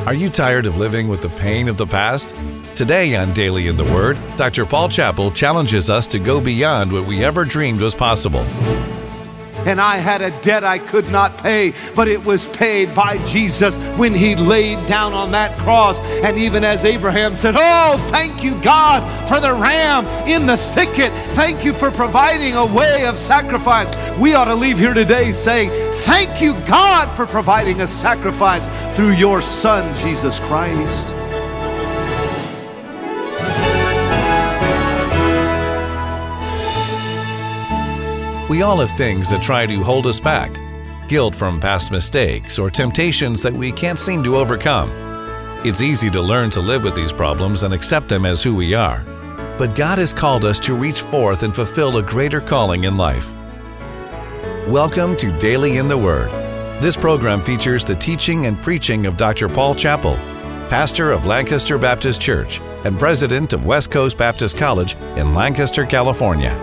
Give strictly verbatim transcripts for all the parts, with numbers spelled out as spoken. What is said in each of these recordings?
Are you tired of living with the pain of the past? Today on Daily in the Word, Doctor Paul Chappell challenges us to go beyond what we ever dreamed was possible. And I had a debt I could not pay, but it was paid by Jesus when He laid down on that cross. And even as Abraham said, "Oh, thank you, God, for the ram in the thicket. Thank you for providing a way of sacrifice." We ought to leave here today saying, "Thank you, God, for providing a sacrifice through your Son, Jesus Christ." We all have things that try to hold us back. Guilt from past mistakes or temptations that we can't seem to overcome. It's easy to learn to live with these problems and accept them as who we are. But God has called us to reach forth and fulfill a greater calling in life. Welcome to Daily in the Word. This program features the teaching and preaching of Doctor Paul Chappell, pastor of Lancaster Baptist Church and president of West Coast Baptist College in Lancaster, California.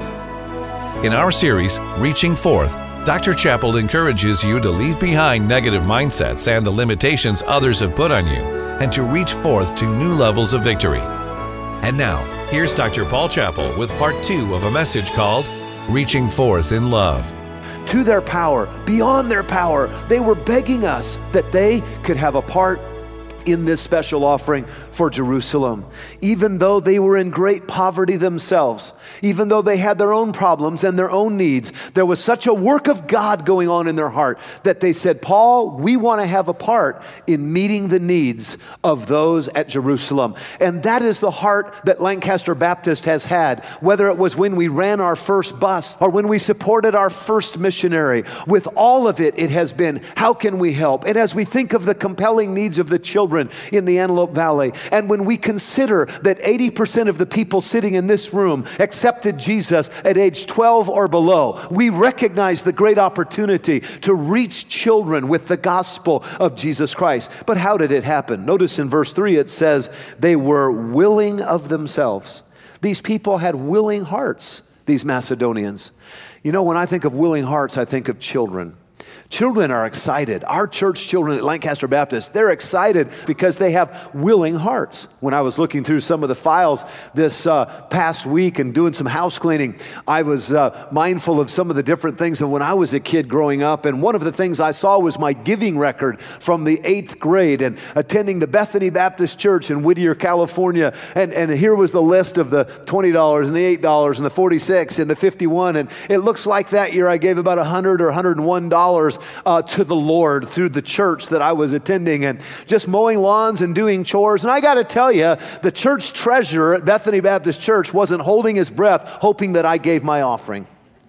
In our series, Reaching Forth, Doctor Chappell encourages you to leave behind negative mindsets and the limitations others have put on you, and to reach forth to new levels of victory. And now, here's Doctor Paul Chappell with part two of a message called Reaching Forth in Love. To their power, beyond their power, they were begging us that they could have a part in this special offering for Jerusalem. Even though they were in great poverty themselves, even though they had their own problems and their own needs, there was such a work of God going on in their heart that they said, "Paul, we want to have a part in meeting the needs of those at Jerusalem." And that is the heart that Lancaster Baptist has had, whether it was when we ran our first bus or when we supported our first missionary. With all of it, it has been, how can we help? And as we think of the compelling needs of the children in the Antelope Valley, and when we consider that eighty percent of the people sitting in this room accepted Jesus at age twelve or below, we recognize the great opportunity to reach children with the gospel of Jesus Christ. But how did it happen? Notice in verse three it says, they were willing of themselves. These people had willing hearts, these Macedonians. You know, when I think of willing hearts, I think of children. Children are excited. Our church children at Lancaster Baptist, they're excited because they have willing hearts. When I was looking through some of the files this uh, past week and doing some house cleaning, I was uh, mindful of some of the different things of when I was a kid growing up. And one of the things I saw was my giving record from the eighth grade and attending the Bethany Baptist Church in Whittier, California. And, and here was the list of the twenty dollars and the eight dollars and the forty-six dollars and the fifty-one dollars. And it looks like that year I gave about one hundred dollars or one hundred one dollars Uh, to the Lord through the church that I was attending, and just mowing lawns and doing chores. And I got to tell you, the church treasurer at Bethany Baptist Church wasn't holding his breath hoping that I gave my offering.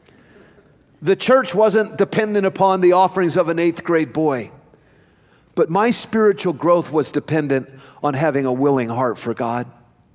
The church wasn't dependent upon the offerings of an eighth grade boy. But my spiritual growth was dependent on having a willing heart for God.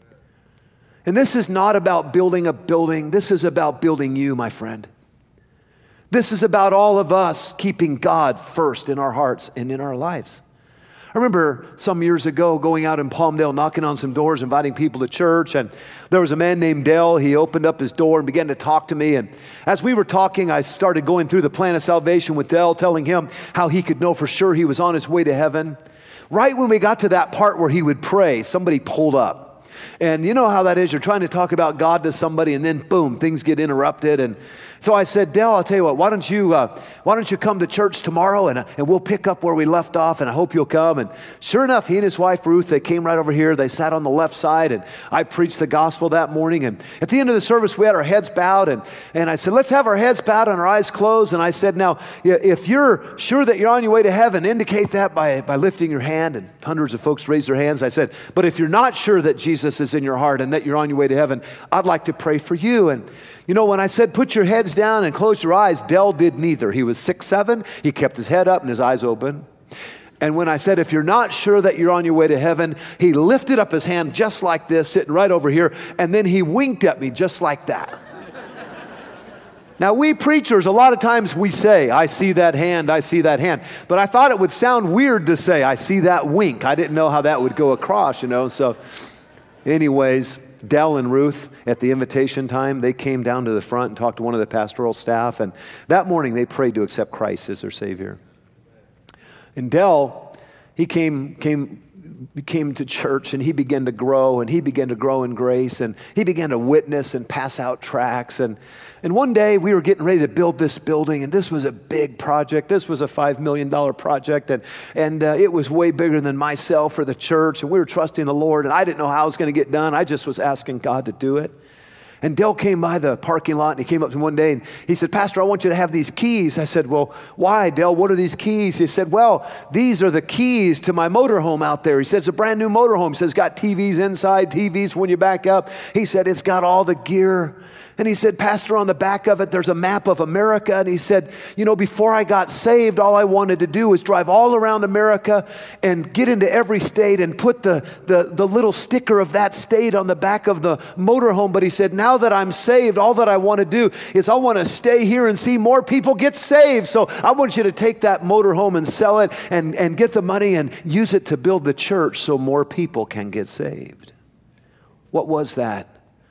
And this is not about building a building. This is about building you, my friend. This is about all of us keeping God first in our hearts and in our lives. I remember some years ago going out in Palmdale, knocking on some doors, inviting people to church, and there was a man named Dale. He opened up his door and began to talk to me, and as we were talking, I started going through the plan of salvation with Dale, telling him how he could know for sure he was on his way to heaven. Right when we got to that part where he would pray, somebody pulled up. And you know how that is. You're trying to talk about God to somebody, and then boom, things get interrupted. And so I said, Dale, I'll tell you what, why don't you uh, why don't you come to church tomorrow, and, uh, and we'll pick up where we left off, and I hope you'll come. And sure enough, he and his wife, Ruth, they came right over here. They sat on the left side, and I preached the gospel that morning. And at the end of the service, we had our heads bowed, and, and I said, let's have our heads bowed and our eyes closed. And I said, now, if you're sure that you're on your way to heaven, indicate that by, by lifting your hand. And hundreds of folks raised their hands. I said, but if you're not sure that Jesus is in your heart and that you're on your way to heaven, I'd like to pray for you. And you know, when I said, put your heads down and close your eyes, Dell did neither. He was six seven. He kept his head up and his eyes open. And when I said, if you're not sure that you're on your way to heaven, he lifted up his hand just like this, sitting right over here, and then he winked at me just like that. Now, we preachers, a lot of times we say, I see that hand, I see that hand. But I thought it would sound weird to say, I see that wink. I didn't know how that would go across, you know. So anyways, Dell and Ruth, at the invitation time, they came down to the front and talked to one of the pastoral staff. And that morning, they prayed to accept Christ as their Savior. And Dell, he came, came, came to church, and he began to grow, and he began to grow in grace, and he began to witness and pass out tracts. And, and one day we were getting ready to build this building, and this was a big project. This was a five million dollars project, and, and uh, it was way bigger than myself or the church, and we were trusting the Lord, and I didn't know how it was going to get done. I just was asking God to do it. And Dale came by the parking lot, and he came up to me one day, and he said, Pastor, I want you to have these keys. I said, well, why, Dale? What are these keys? He said, well, these are the keys to my motorhome out there. He said, it's a brand new motorhome. He says, it's got T Vs inside, T Vs when you back up. He said, it's got all the gear. And he said, Pastor, on the back of it, there's a map of America. And he said, you know, before I got saved, all I wanted to do was drive all around America and get into every state and put the, the, the little sticker of that state on the back of the motorhome. But he said, now that I'm saved, all that I want to do is I want to stay here and see more people get saved. So I want you to take that motorhome and sell it and, and get the money and use it to build the church so more people can get saved. What was that?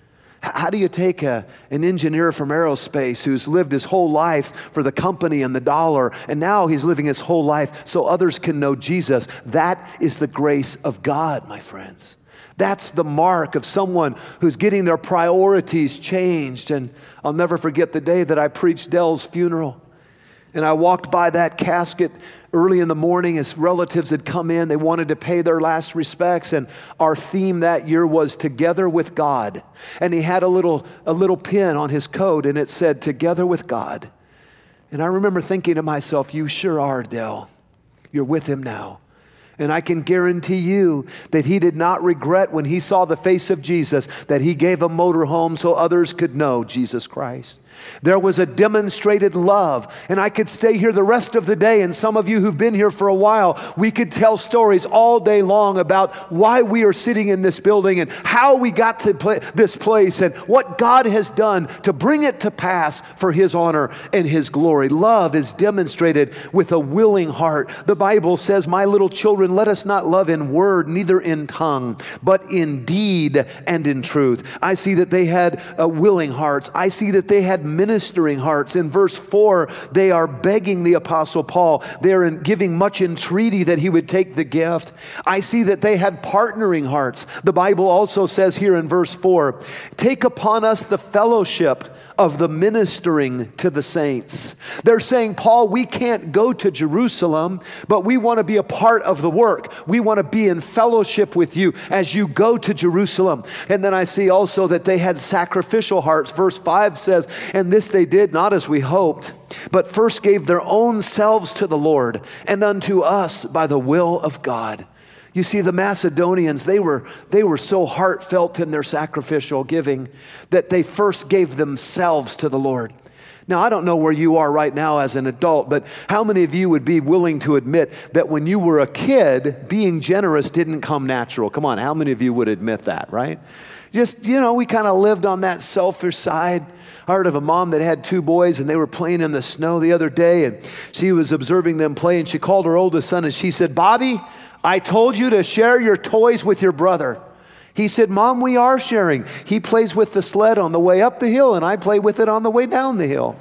How do you take a, an engineer from aerospace who's lived his whole life for the company and the dollar, and now he's living his whole life so others can know Jesus? That is the grace of God, my friends. That's the mark of someone who's getting their priorities changed. And I'll never forget the day that I preached Dell's funeral. And I walked by that casket early in the morning. His relatives had come in. They wanted to pay their last respects. And our theme that year was Together with God. And he had a little, a little pin on his coat, and it said, Together with God. And I remember thinking to myself, you sure are, Dell. You're with him now. And I can guarantee you that he did not regret when he saw the face of Jesus that he gave a motorhome so others could know Jesus Christ. There was a demonstrated love, and I could stay here the rest of the day, and some of you who've been here for a while, we could tell stories all day long about why we are sitting in this building and how we got to play this place and what God has done to bring it to pass for His honor and His glory. Love is demonstrated with a willing heart. The Bible says, my little children, let us not love in word, neither in tongue, but in deed and in truth. I see that they had uh, willing hearts. I see that they had ministering hearts. In verse four, they are begging the Apostle Paul. They are in giving much entreaty that he would take the gift. I see that they had partnering hearts. The Bible also says here in verse four, take upon us the fellowship of the ministering to the saints. They're saying, Paul, we can't go to Jerusalem, but we want to be a part of the work. We want to be in fellowship with you as you go to Jerusalem. And then I see also that they had sacrificial hearts. Verse five says, and this they did not as we hoped, but first gave their own selves to the Lord and unto us by the will of God. You see, the Macedonians, they were, they were so heartfelt in their sacrificial giving that they first gave themselves to the Lord. Now, I don't know where you are right now as an adult, but how many of you would be willing to admit that when you were a kid, being generous didn't come natural? Come on, how many of you would admit that, right? Just, you know, we kind of lived on that selfish side. I heard of a mom that had two boys, and they were playing in the snow the other day, and she was observing them play, and she called her oldest son, and she said, Bobby, I told you to share your toys with your brother. He said, Mom, we are sharing. He plays with the sled on the way up the hill, and I play with it on the way down the hill.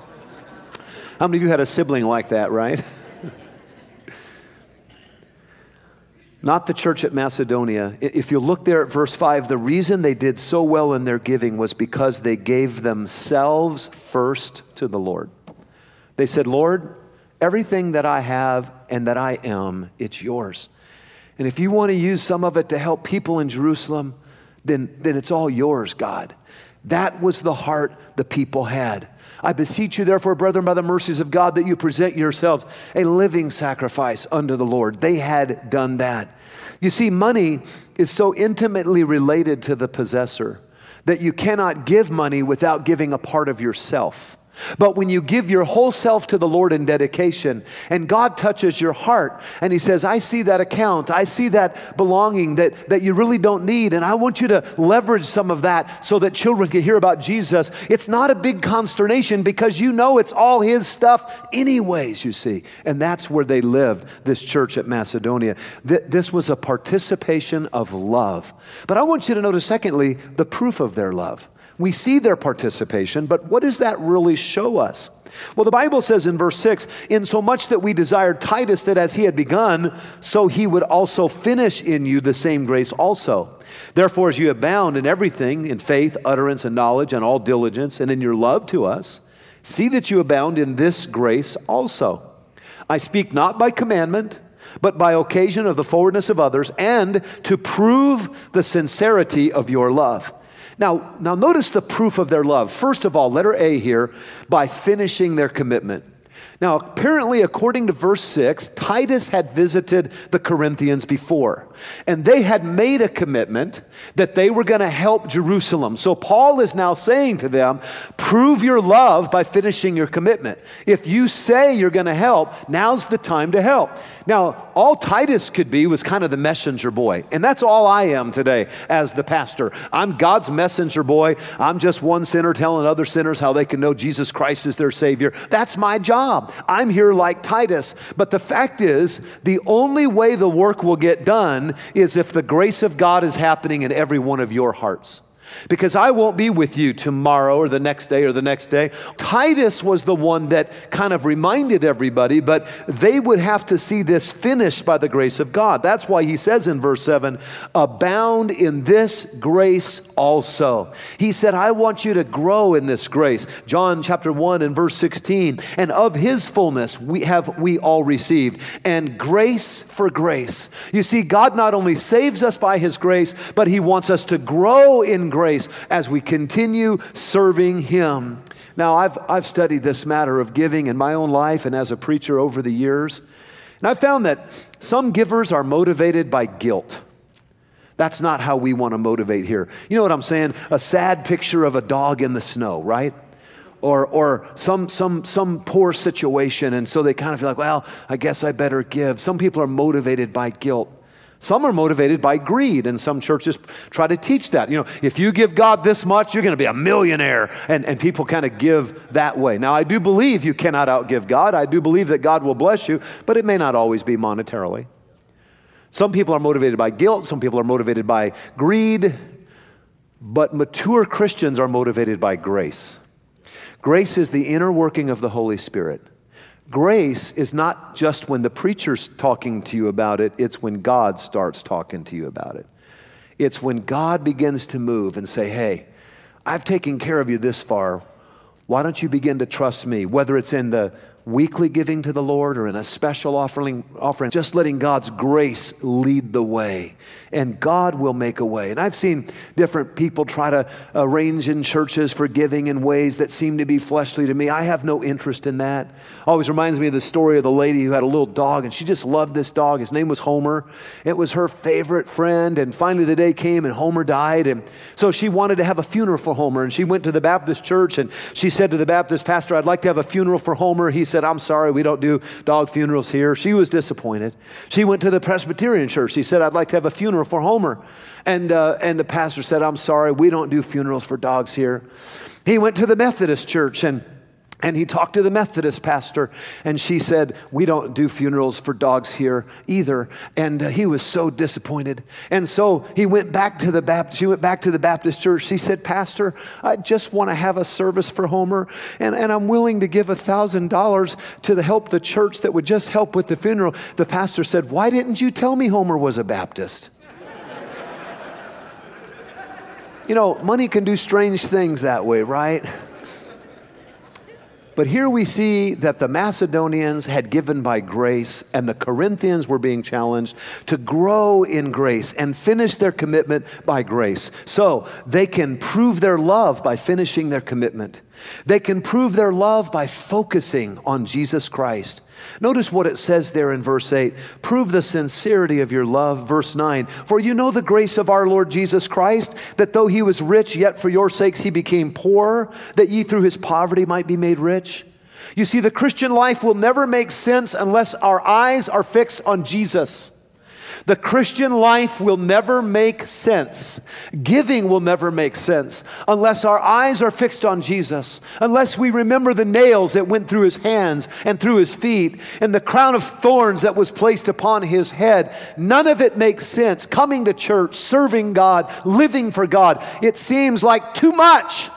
How many of you had a sibling like that, right? Not the church at Macedonia. If you look there at verse five, the reason they did so well in their giving was because they gave themselves first to the Lord. They said, Lord, everything that I have and that I am, it's yours. And if you want to use some of it to help people in Jerusalem, then, then it's all yours, God. That was the heart the people had. I beseech you, therefore, brethren, by the mercies of God, that you present yourselves a living sacrifice unto the Lord. They had done that. You see, money is so intimately related to the possessor that you cannot give money without giving a part of yourself. But when you give your whole self to the Lord in dedication, and God touches your heart, and He says, I see that account, I see that belonging that, that you really don't need, and I want you to leverage some of that so that children can hear about Jesus. It's not a big consternation because you know it's all His stuff anyways, you see. And that's where they lived, this church at Macedonia. Th- this was a participation of love. But I want you to notice, secondly, the proof of their love. We see their participation, but what does that really show us? Well, the Bible says in verse six, insomuch that we desired Titus that as he had begun, so he would also finish in you the same grace also. Therefore, as you abound in everything, in faith, utterance, and knowledge, and all diligence, and in your love to us, see that you abound in this grace also. I speak not by commandment, but by occasion of the forwardness of others, and to prove the sincerity of your love. Now, now notice the proof of their love. First of all, letter A here, by finishing their commitment. Now, apparently, according to verse six, Titus had visited the Corinthians before, and they had made a commitment that they were going to help Jerusalem. So Paul is now saying to them, prove your love by finishing your commitment. If you say you're going to help, now's the time to help. Now, all Titus could be was kind of the messenger boy, and that's all I am today as the pastor. I'm God's messenger boy. I'm just one sinner telling other sinners how they can know Jesus Christ is their Savior. That's my job. I'm here like Titus. But the fact is, the only way the work will get done is if the grace of God is happening in every one of your hearts. Because I won't be with you tomorrow or the next day or the next day. Titus was the one that kind of reminded everybody, but they would have to see this finished by the grace of God. That's why he says in verse seven, abound in this grace also. He said, I want you to grow in this grace. John chapter one and verse sixteen, and of his fullness we have we all received, and grace for grace. You see, God not only saves us by his grace, but he wants us to grow in grace as we continue serving him. Now, I've, I've studied this matter of giving in my own life and as a preacher over the years, and I've found that some givers are motivated by guilt. That's not how we want to motivate here. You know what I'm saying? A sad picture of a dog in the snow, right? Or or some some some poor situation, and so they kind of feel like, well, I guess I better give. Some people are motivated by guilt. Some are motivated by greed, and some churches try to teach that. You know, if you give God this much, you're going to be a millionaire, and, and people kind of give that way. Now, I do believe you cannot outgive God. I do believe that God will bless you, but it may not always be monetarily. Some people are motivated by guilt. Some people are motivated by greed, but mature Christians are motivated by grace. Grace is the inner working of the Holy Spirit. Grace is not just when the preacher's talking to you about it, it's when God starts talking to you about it. It's when God begins to move and say, hey, I've taken care of you this far. Why don't you begin to trust me? Whether it's in the weekly giving to the Lord or in a special offering, offering, just letting God's grace lead the way. And God will make a way. And I've seen different people try to arrange in churches for giving in ways that seem to be fleshly to me. I have no interest in that. Always reminds me of the story of the lady who had a little dog, and she just loved this dog. His name was Homer. It was her favorite friend, and finally the day came and Homer died. And so she wanted to have a funeral for Homer, and she went to the Baptist church, and she said to the Baptist pastor, I'd like to have a funeral for Homer. He said, I'm sorry, we don't do dog funerals here. She was disappointed. She went to the Presbyterian church. She said, I'd like to have a funeral for Homer. And, uh, and the pastor said, I'm sorry, we don't do funerals for dogs here. He went to the Methodist church, and And he talked to the Methodist pastor, and she said, we don't do funerals for dogs here either. And uh, he was so disappointed. And so he went back to the Baptist, she went back to the Baptist church. She said, Pastor, I just want to have a service for Homer, and, and I'm willing to give a thousand dollars to the help the church that would just help with the funeral. The pastor said, why didn't you tell me Homer was a Baptist? You know, money can do strange things that way, right? But here we see that the Macedonians had given by grace, and the Corinthians were being challenged to grow in grace and finish their commitment by grace. So they can prove their love by finishing their commitment. They can prove their love by focusing on Jesus Christ. Notice what it says there in verse eight. Prove the sincerity of your love. Verse nine. For you know the grace of our Lord Jesus Christ, that though he was rich, yet for your sakes he became poor, that ye through his poverty might be made rich. You see, the Christian life will never make sense unless our eyes are fixed on Jesus. The Christian life will never make sense. Giving will never make sense unless our eyes are fixed on Jesus, unless we remember the nails that went through his hands and through his feet and the crown of thorns that was placed upon his head. None of it makes sense. Coming to church, serving God, living for God, it seems like too much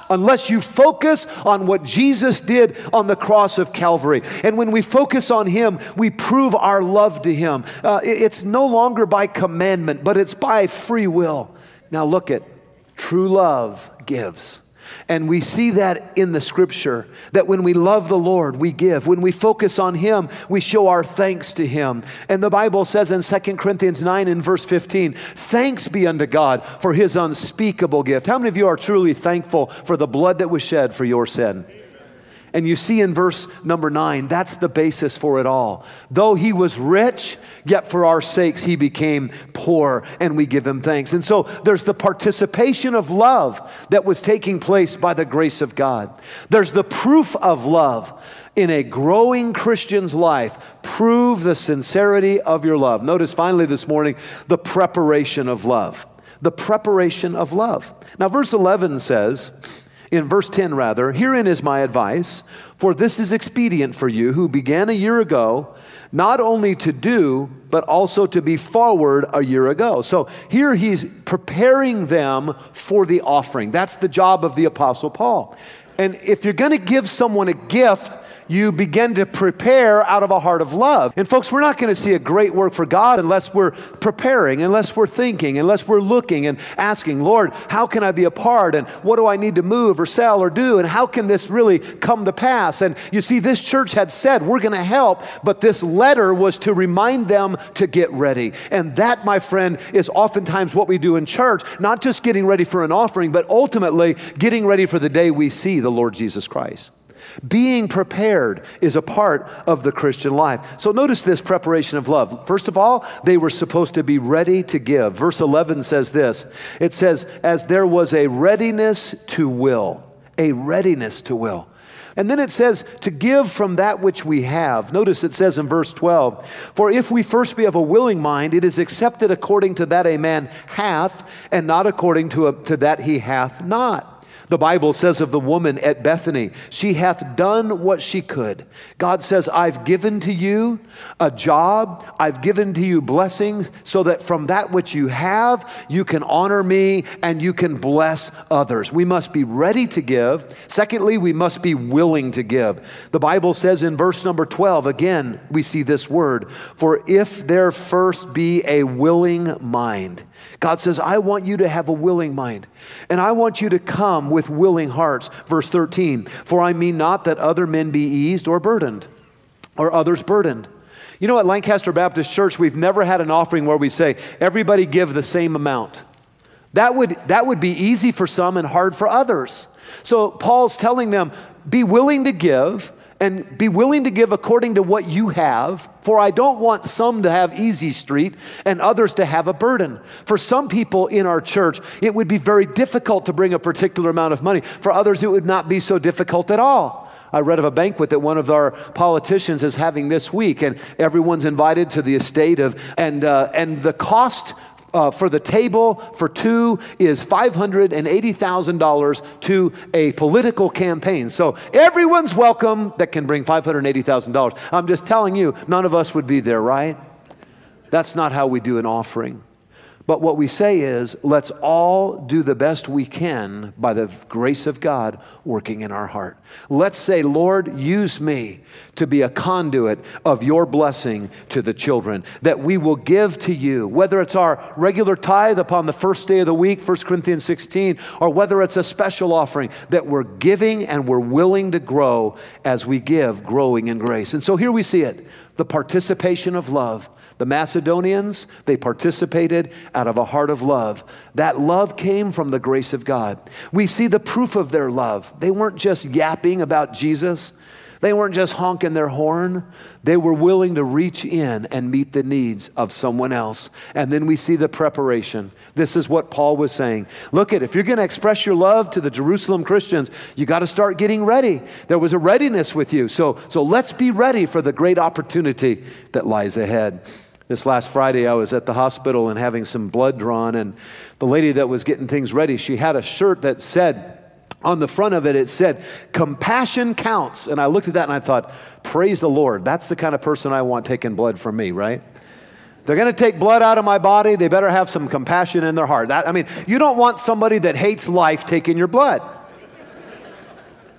unless you focus on what Jesus did on the cross of Calvary. And when we focus on Him, we prove our love to Him. Uh, it's no longer by commandment, but it's by free will. Now look at true love gives. And we see that in the Scripture, that when we love the Lord, we give. When we focus on Him, we show our thanks to Him. And the Bible says in Second Corinthians nine and verse fifteen, thanks be unto God for His unspeakable gift. How many of you are truly thankful for the blood that was shed for your sin? And you see in verse number nine, that's the basis for it all. Though He was rich, yet for our sakes He became poor, and we give Him thanks. And so there's the participation of love that was taking place by the grace of God. There's the proof of love in a growing Christian's life. Prove the sincerity of your love. Notice finally this morning, the preparation of love. The preparation of love. Now verse eleven says, in verse ten rather, herein is my advice, for this is expedient for you who began a year ago, not only to do, but also to be forward a year ago. So here he's preparing them for the offering. That's the job of the Apostle Paul. And if you're going to give someone a gift, you begin to prepare out of a heart of love. And folks, we're not going to see a great work for God unless we're preparing, unless we're thinking, unless we're looking and asking, Lord, how can I be a part? And what do I need to move or sell or do? And how can this really come to pass? And you see, this church had said, we're going to help, but this letter was to remind them to get ready. And that, my friend, is oftentimes what we do in church, not just getting ready for an offering, but ultimately getting ready for the day we see the Lord Jesus Christ. Being prepared is a part of the Christian life. So notice this preparation of love. First of all, they were supposed to be ready to give. Verse eleven says this. It says, as there was a readiness to will. A readiness to will. And then it says to give from that which we have. Notice it says in verse twelve, for if we first be of a willing mind, it is accepted according to that a man hath, and not according to, a, to that he hath not. The Bible says of the woman at Bethany, she hath done what she could. God says, I've given to you a job. I've given to you blessings so that from that which you have, you can honor me and you can bless others. We must be ready to give. Secondly, we must be willing to give. The Bible says in verse number twelve, again, we see this word, for if there first be a willing mind. God says, I want you to have a willing mind, and I want you to come with willing hearts. Verse thirteen, for I mean not that other men be eased or burdened, or others burdened. You know, at Lancaster Baptist Church, we've never had an offering where we say, everybody give the same amount. That would, that would be easy for some and hard for others. So Paul's telling them, be willing to give, and be willing to give according to what you have, for I don't want some to have easy street and others to have a burden. For some people in our church, it would be very difficult to bring a particular amount of money. For others, it would not be so difficult at all. I read of a banquet that one of our politicians is having this week, and everyone's invited to the estate of, and uh, and the cost Uh, for the table for two is five hundred eighty thousand dollars to a political campaign. So everyone's welcome that can bring five hundred eighty thousand dollars. I'm just telling you, none of us would be there, right? That's not how we do an offering. But what we say is, let's all do the best we can by the grace of God working in our heart. Let's say, Lord, use me to be a conduit of your blessing to the children, that we will give to you, whether it's our regular tithe upon the first day of the week, First Corinthians sixteen, or whether it's a special offering, that we're giving and we're willing to grow as we give, growing in grace. And so here we see it, the participation of love. The Macedonians, they participated out of a heart of love. That love came from the grace of God. We see the proof of their love. They weren't just yapping about Jesus. They weren't just honking their horn. They were willing to reach in and meet the needs of someone else. And then we see the preparation. This is what Paul was saying. Look at, if you're going to express your love to the Jerusalem Christians, you got to start getting ready. There was a readiness with you. So, so let's be ready for the great opportunity that lies ahead. This last Friday, I was at the hospital and having some blood drawn, and the lady that was getting things ready, she had a shirt that said, on the front of it, it said, compassion counts. And I looked at that and I thought, praise the Lord. That's the kind of person I want taking blood from me, right? They're going to take blood out of my body. They better have some compassion in their heart. That, I mean, you don't want somebody that hates life taking your blood.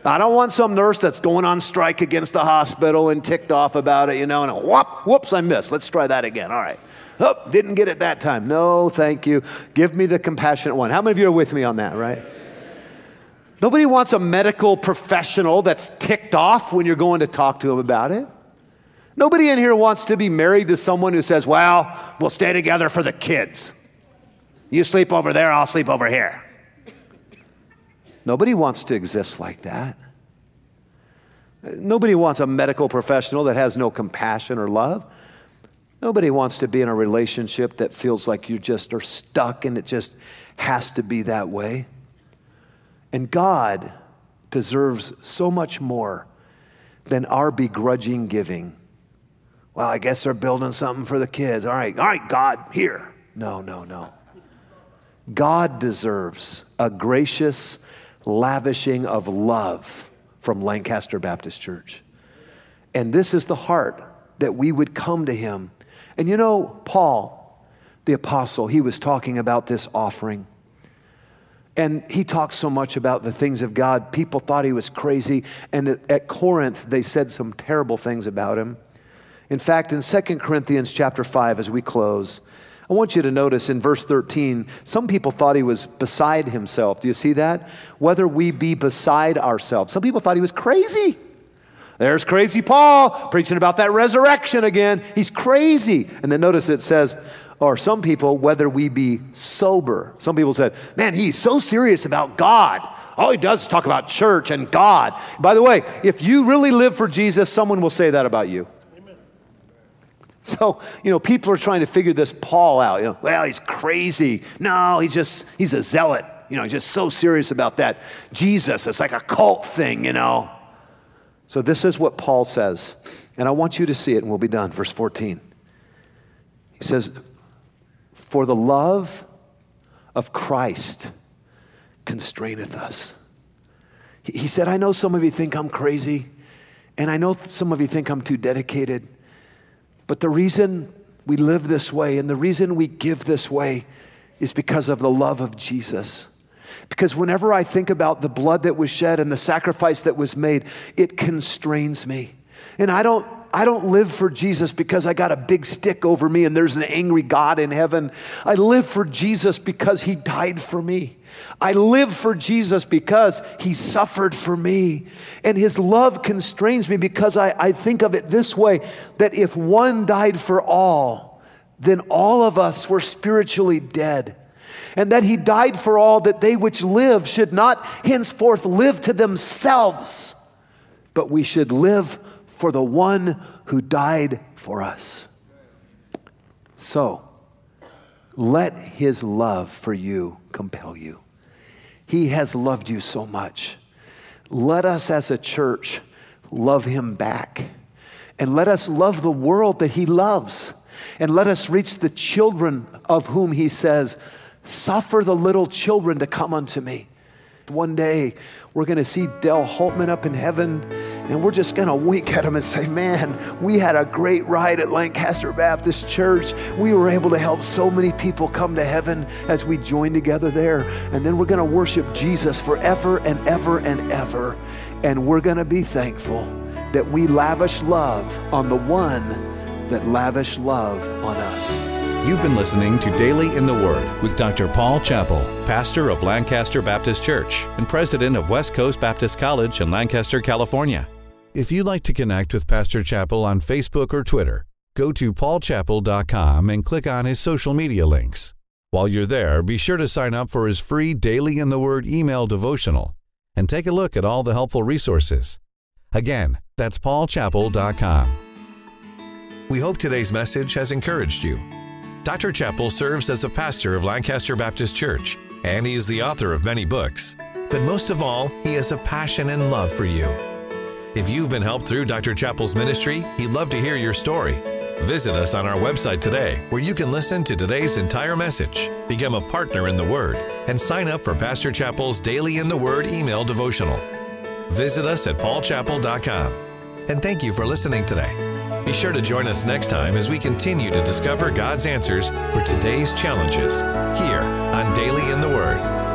I don't want some nurse that's going on strike against the hospital and ticked off about it, you know, and whoop, whoops, I missed. Let's try that again. All right. Oh, didn't get it that time. No, thank you. Give me the compassionate one. How many of you are with me on that, right? Nobody wants a medical professional that's ticked off when you're going to talk to them about it. Nobody in here wants to be married to someone who says, well, we'll stay together for the kids. You sleep over there, I'll sleep over here. Nobody wants to exist like that. Nobody wants a medical professional that has no compassion or love. Nobody wants to be in a relationship that feels like you just are stuck and it just has to be that way. And God deserves so much more than our begrudging giving. Well, I guess they're building something for the kids. All right, all right, God, here. No, no, no. God deserves a gracious lavishing of love from Lancaster Baptist Church. And this is the heart that we would come to him. And you know, Paul, the apostle, he was talking about this offering. And he talks so much about the things of God. People thought he was crazy. And at Corinth, they said some terrible things about him. In fact, in Second Corinthians chapter five, as we close, I want you to notice in verse thirteen, some people thought he was beside himself. Do you see that? Whether we be beside ourselves. Some people thought he was crazy. There's crazy Paul preaching about that resurrection again. He's crazy. And then notice it says, or some people, whether we be sober. Some people said, man, he's so serious about God. All he does is talk about church and God. By the way, if you really live for Jesus, someone will say that about you. Amen. So, you know, people are trying to figure this Paul out. You know, well, he's crazy. No, he's just, he's a zealot. You know, he's just so serious about that. Jesus, it's like a cult thing, you know. So this is what Paul says. And I want you to see it and we'll be done. Verse fourteen. He says, for the love of Christ constraineth us. He said, I know some of you think I'm crazy, and I know some of you think I'm too dedicated, but the reason we live this way and the reason we give this way is because of the love of Jesus. Because whenever I think about the blood that was shed and the sacrifice that was made, it constrains me. And I don't I don't live for Jesus because I got a big stick over me and there's an angry God in heaven. I live for Jesus because he died for me. I live for Jesus because he suffered for me. And his love constrains me because I, I think of it this way, that if one died for all, then all of us were spiritually dead. And that he died for all, that they which live should not henceforth live to themselves, but we should live for the one who died for us. So, let his love for you compel you. He has loved you so much. Let us as a church love him back. And let us love the world that he loves. And let us reach the children of whom he says, suffer the little children to come unto me. One day, we're going to see Dell Holtman up in heaven, and we're just going to wink at him and say, man, we had a great ride at Lancaster Baptist Church. We were able to help so many people come to heaven as we joined together there. And then we're going to worship Jesus forever and ever and ever. And we're going to be thankful that we lavish love on the one that lavished love on us. You've been listening to Daily in the Word with Doctor Paul Chappell, pastor of Lancaster Baptist Church and president of West Coast Baptist College in Lancaster, California. If you'd like to connect with Pastor Chappell on Facebook or Twitter, go to paul chappell dot com and click on his social media links. While you're there, be sure to sign up for his free Daily in the Word email devotional and take a look at all the helpful resources. Again, that's paul chappell dot com. We hope today's message has encouraged you. Doctor Chappell serves as a pastor of Lancaster Baptist Church, and he is the author of many books. But most of all, he has a passion and love for you. If you've been helped through Doctor Chappell's ministry, he'd love to hear your story. Visit us on our website today, where you can listen to today's entire message, become a partner in the Word, and sign up for Pastor Chappell's Daily in the Word email devotional. Visit us at paul chappell dot com. And thank you for listening today. Be sure to join us next time as we continue to discover God's answers for today's challenges here on Daily in the Word.